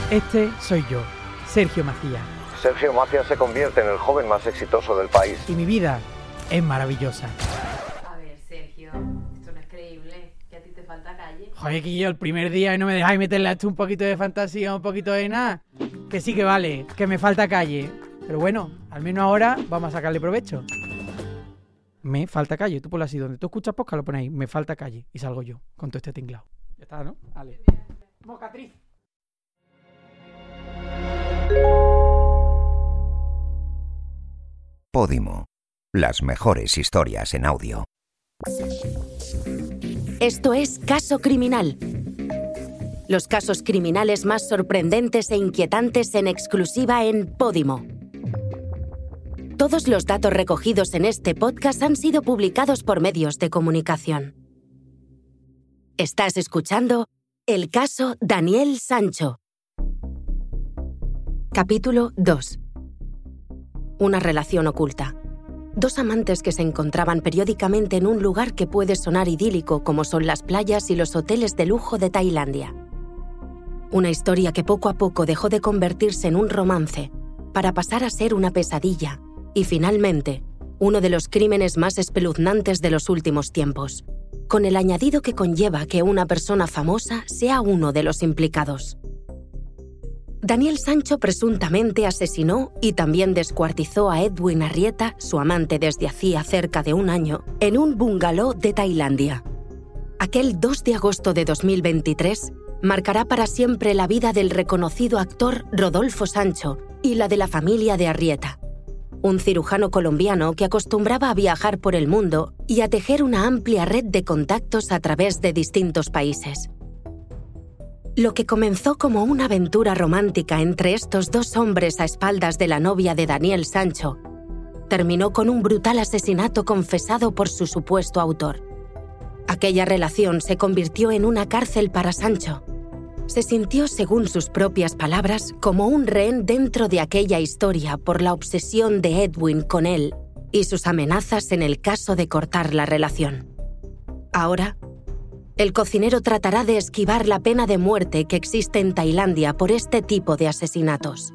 Este soy yo, Sergio Macías. Sergio Macías se convierte en el joven más exitoso del país. Y mi vida es maravillosa. A ver, Sergio, esto no es creíble, que a ti te falta calle. Joder, que yo el primer día y no me dejáis meterle a esto un poquito de fantasía, un poquito de nada. Que sí que vale, que me falta calle. Pero bueno, al menos ahora vamos a sacarle provecho. Me falta calle, tú ponlo así, donde tú escuchas podcast lo ponéis, me falta calle, y salgo yo, con todo este tinglado. Ya está, ¿no? Vale. Mocatriz. Podimo. Las mejores historias en audio. Esto es Caso Criminal. Los casos criminales más sorprendentes e inquietantes en exclusiva en Podimo. Todos los datos recogidos en este podcast han sido publicados por medios de comunicación. Estás escuchando el caso Daniel Sancho. Capítulo 2. Una relación oculta. Dos amantes que se encontraban periódicamente en un lugar que puede sonar idílico como son las playas y los hoteles de lujo de Tailandia. Una historia que poco a poco dejó de convertirse en un romance para pasar a ser una pesadilla y finalmente uno de los crímenes más espeluznantes de los últimos tiempos, con el añadido que conlleva que una persona famosa sea uno de los implicados. Daniel Sancho presuntamente asesinó y también descuartizó a Edwin Arrieta, su amante desde hacía cerca de un año, en un bungalow de Tailandia. Aquel 2 de agosto de 2023 marcará para siempre la vida del reconocido actor Rodolfo Sancho y la de la familia de Arrieta, un cirujano colombiano que acostumbraba a viajar por el mundo y a tejer una amplia red de contactos a través de distintos países. Lo que comenzó como una aventura romántica entre estos dos hombres a espaldas de la novia de Daniel Sancho, terminó con un brutal asesinato confesado por su supuesto autor. Aquella relación se convirtió en una cárcel para Sancho. Se sintió, según sus propias palabras, como un rehén dentro de aquella historia por la obsesión de Edwin con él y sus amenazas en el caso de cortar la relación. Ahora, el cocinero tratará de esquivar la pena de muerte que existe en Tailandia por este tipo de asesinatos.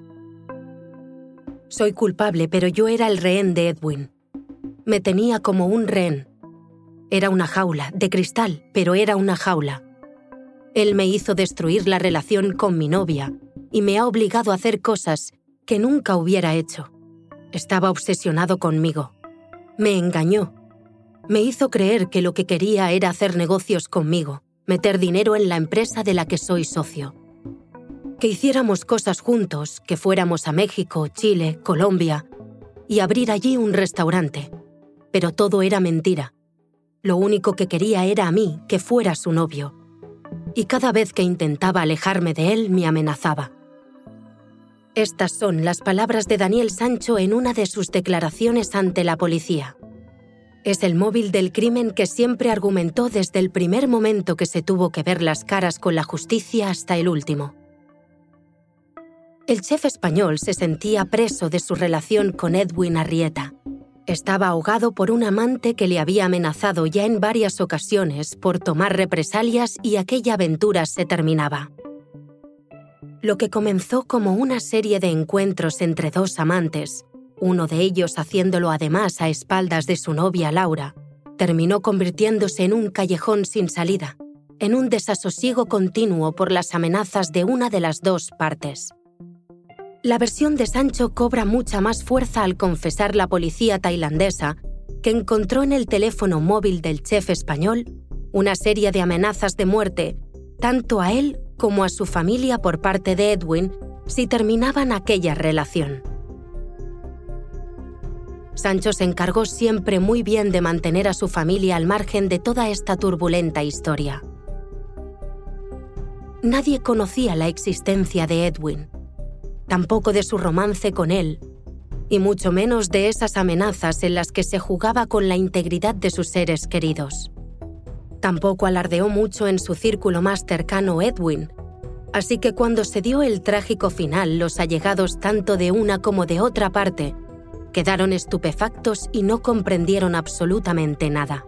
Soy culpable, pero yo era el rehén de Edwin. Me tenía como un rehén. Era una jaula, de cristal, pero era una jaula. Él me hizo destruir la relación con mi novia y me ha obligado a hacer cosas que nunca hubiera hecho. Estaba obsesionado conmigo. Me engañó. Me hizo creer que lo que quería era hacer negocios conmigo, meter dinero en la empresa de la que soy socio. Que hiciéramos cosas juntos, que fuéramos a México, Chile, Colombia y abrir allí un restaurante. Pero todo era mentira. Lo único que quería era a mí, que fuera su novio. Y cada vez que intentaba alejarme de él, me amenazaba. Estas son las palabras de Daniel Sancho en una de sus declaraciones ante la policía. Es el móvil del crimen que siempre argumentó desde el primer momento que se tuvo que ver las caras con la justicia hasta el último. El chef español se sentía preso de su relación con Edwin Arrieta. Estaba ahogado por un amante que le había amenazado ya en varias ocasiones por tomar represalias y aquella aventura se terminaba. Lo que comenzó como una serie de encuentros entre dos amantes, uno de ellos haciéndolo además a espaldas de su novia Laura, terminó convirtiéndose en un callejón sin salida, en un desasosiego continuo por las amenazas de una de las dos partes. La versión de Sancho cobra mucha más fuerza al confesar la policía tailandesa que encontró en el teléfono móvil del chef español una serie de amenazas de muerte, tanto a él como a su familia por parte de Edwin, si terminaban aquella relación. Sancho se encargó siempre muy bien de mantener a su familia al margen de toda esta turbulenta historia. Nadie conocía la existencia de Edwin, tampoco de su romance con él, y mucho menos de esas amenazas en las que se jugaba con la integridad de sus seres queridos. Tampoco alardeó mucho en su círculo más cercano Edwin, así que cuando se dio el trágico final, los allegados tanto de una como de otra parte quedaron estupefactos y no comprendieron absolutamente nada.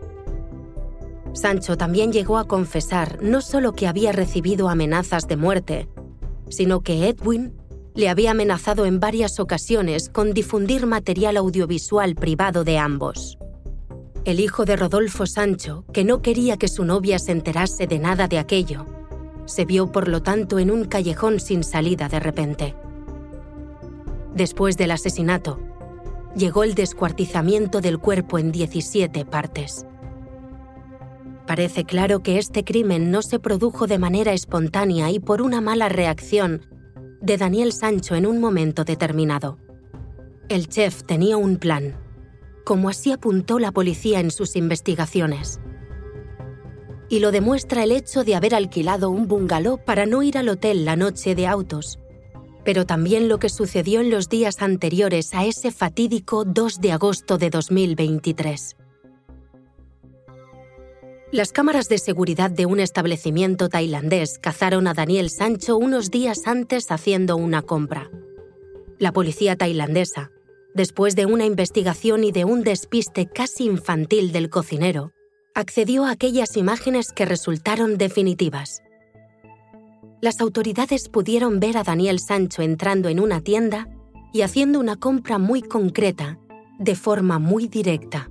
Sancho también llegó a confesar no solo que había recibido amenazas de muerte, sino que Edwin le había amenazado en varias ocasiones con difundir material audiovisual privado de ambos. El hijo de Rodolfo Sancho, que no quería que su novia se enterase de nada de aquello, se vio por lo tanto en un callejón sin salida de repente. Después del asesinato, llegó el descuartizamiento del cuerpo en 17 partes. Parece claro que este crimen no se produjo de manera espontánea y por una mala reacción de Daniel Sancho en un momento determinado. El chef tenía un plan, como así apuntó la policía en sus investigaciones. Y lo demuestra el hecho de haber alquilado un bungalow para no ir al hotel la noche de autos, pero también lo que sucedió en los días anteriores a ese fatídico 2 de agosto de 2023. Las cámaras de seguridad de un establecimiento tailandés cazaron a Daniel Sancho unos días antes haciendo una compra. La policía tailandesa, después de una investigación y de un despiste casi infantil del cocinero, accedió a aquellas imágenes que resultaron definitivas. Las autoridades pudieron ver a Daniel Sancho entrando en una tienda y haciendo una compra muy concreta, de forma muy directa.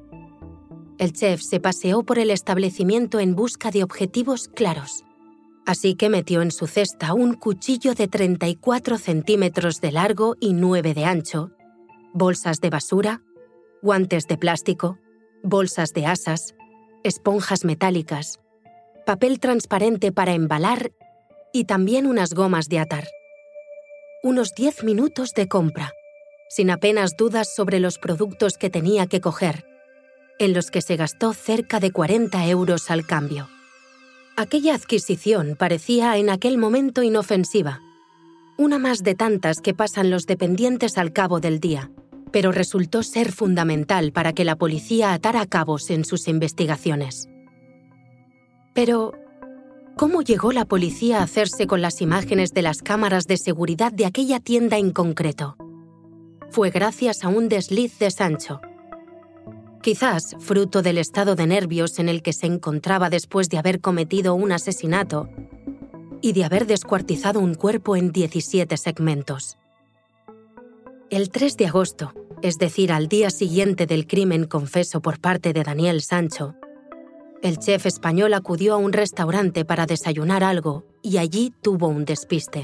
El chef se paseó por el establecimiento en busca de objetivos claros, así que metió en su cesta un cuchillo de 34 centímetros de largo y 9 de ancho, bolsas de basura, guantes de plástico, bolsas de asas, esponjas metálicas, papel transparente para embalar y también unas gomas de atar. Unos 10 minutos de compra, sin apenas dudas sobre los productos que tenía que coger, en los que se gastó cerca de 40 euros al cambio. Aquella adquisición parecía en aquel momento inofensiva, una más de tantas que pasan los dependientes al cabo del día, pero resultó ser fundamental para que la policía atara cabos en sus investigaciones. Pero, ¿cómo llegó la policía a hacerse con las imágenes de las cámaras de seguridad de aquella tienda en concreto? Fue gracias a un desliz de Sancho. Quizás fruto del estado de nervios en el que se encontraba después de haber cometido un asesinato y de haber descuartizado un cuerpo en 17 segmentos. El 3 de agosto, es decir, al día siguiente del crimen confeso por parte de Daniel Sancho, el chef español acudió a un restaurante para desayunar algo y allí tuvo un despiste.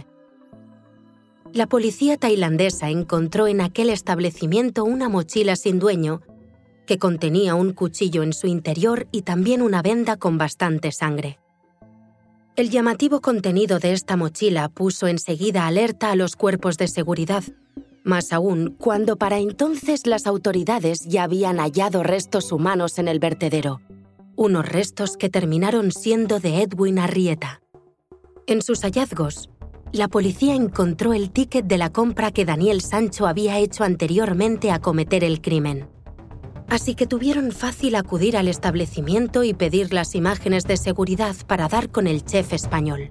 La policía tailandesa encontró en aquel establecimiento una mochila sin dueño que contenía un cuchillo en su interior y también una venda con bastante sangre. El llamativo contenido de esta mochila puso enseguida alerta a los cuerpos de seguridad, más aún cuando para entonces las autoridades ya habían hallado restos humanos en el vertedero, unos restos que terminaron siendo de Edwin Arrieta. En sus hallazgos, la policía encontró el ticket de la compra que Daniel Sancho había hecho anteriormente a cometer el crimen. Así que tuvieron fácil acudir al establecimiento y pedir las imágenes de seguridad para dar con el chef español.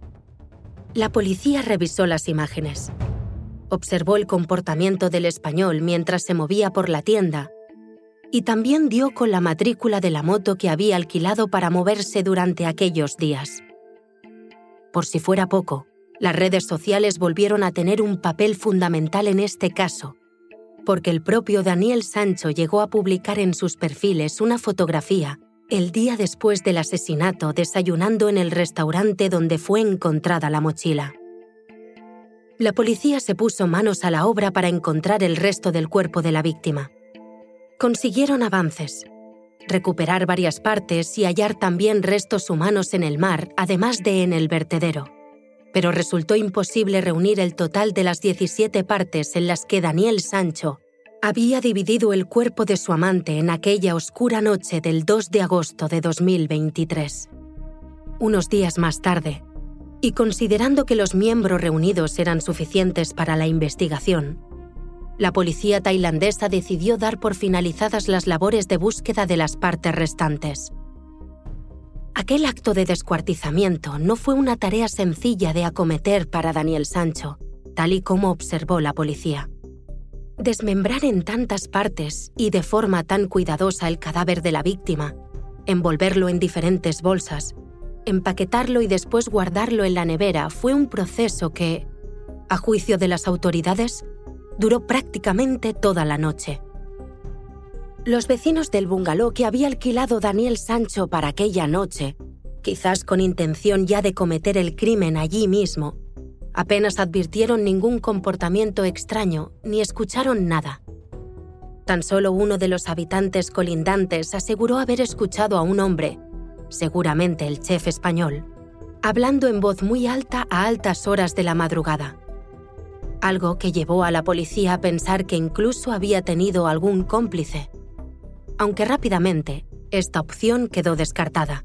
La policía revisó las imágenes. Observó el comportamiento del español mientras se movía por la tienda y también dio con la matrícula de la moto que había alquilado para moverse durante aquellos días. Por si fuera poco, las redes sociales volvieron a tener un papel fundamental en este caso, porque el propio Daniel Sancho llegó a publicar en sus perfiles una fotografía el día después del asesinato desayunando en el restaurante donde fue encontrada la mochila. La policía se puso manos a la obra para encontrar el resto del cuerpo de la víctima. Consiguieron avances, recuperar varias partes y hallar también restos humanos en el mar, además de en el vertedero. Pero resultó imposible reunir el total de las 17 partes en las que Daniel Sancho había dividido el cuerpo de su amante en aquella oscura noche del 2 de agosto de 2023. Unos días más tarde, y considerando que los miembros reunidos eran suficientes para la investigación, la policía tailandesa decidió dar por finalizadas las labores de búsqueda de las partes restantes. Aquel acto de descuartizamiento no fue una tarea sencilla de acometer para Daniel Sancho, tal y como observó la policía. Desmembrar en tantas partes y de forma tan cuidadosa el cadáver de la víctima, envolverlo en diferentes bolsas, empaquetarlo y después guardarlo en la nevera fue un proceso que, a juicio de las autoridades, duró prácticamente toda la noche. Los vecinos del bungalow que había alquilado Daniel Sancho para aquella noche, quizás con intención ya de cometer el crimen allí mismo, apenas advirtieron ningún comportamiento extraño ni escucharon nada. Tan solo uno de los habitantes colindantes aseguró haber escuchado a un hombre, seguramente el chef español, hablando en voz muy alta a altas horas de la madrugada. Algo que llevó a la policía a pensar que incluso había tenido algún cómplice, aunque rápidamente esta opción quedó descartada.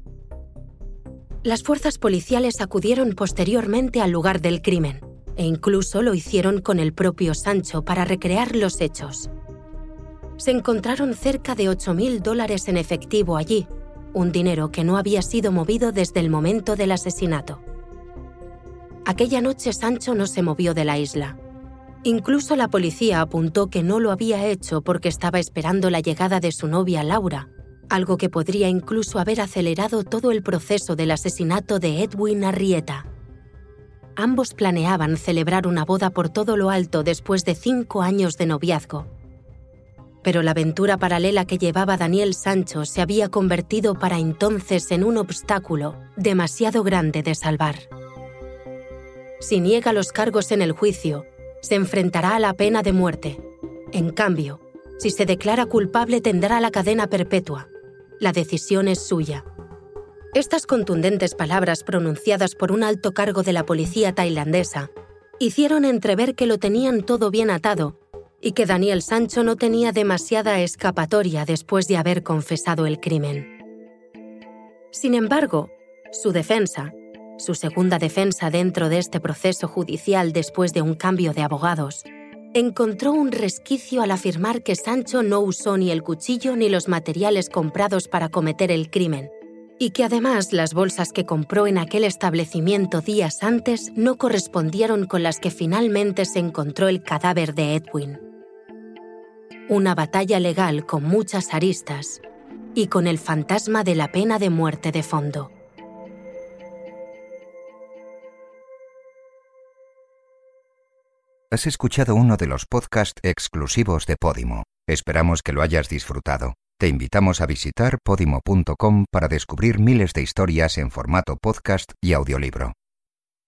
Las fuerzas policiales acudieron posteriormente al lugar del crimen, e incluso lo hicieron con el propio Sancho para recrear los hechos. Se encontraron cerca de $8,000 en efectivo allí, un dinero que no había sido movido desde el momento del asesinato. Aquella noche Sancho no se movió de la isla. Incluso la policía apuntó que no lo había hecho porque estaba esperando la llegada de su novia Laura, algo que podría incluso haber acelerado todo el proceso del asesinato de Edwin Arrieta. Ambos planeaban celebrar una boda por todo lo alto después de 5 años de noviazgo. Pero la aventura paralela que llevaba Daniel Sancho se había convertido para entonces en un obstáculo demasiado grande de salvar. Si niega los cargos en el juicio, se enfrentará a la pena de muerte. En cambio, si se declara culpable tendrá la cadena perpetua. La decisión es suya. Estas contundentes palabras pronunciadas por un alto cargo de la policía tailandesa hicieron entrever que lo tenían todo bien atado y que Daniel Sancho no tenía demasiada escapatoria después de haber confesado el crimen. Sin embargo, su defensa, su segunda defensa dentro de este proceso judicial después de un cambio de abogados, encontró un resquicio al afirmar que Sancho no usó ni el cuchillo ni los materiales comprados para cometer el crimen, y que además las bolsas que compró en aquel establecimiento días antes no correspondieron con las que finalmente se encontró el cadáver de Edwin. Una batalla legal con muchas aristas y con el fantasma de la pena de muerte de fondo. Has escuchado uno de los podcasts exclusivos de Podimo. Esperamos que lo hayas disfrutado. Te invitamos a visitar podimo.com para descubrir miles de historias en formato podcast y audiolibro.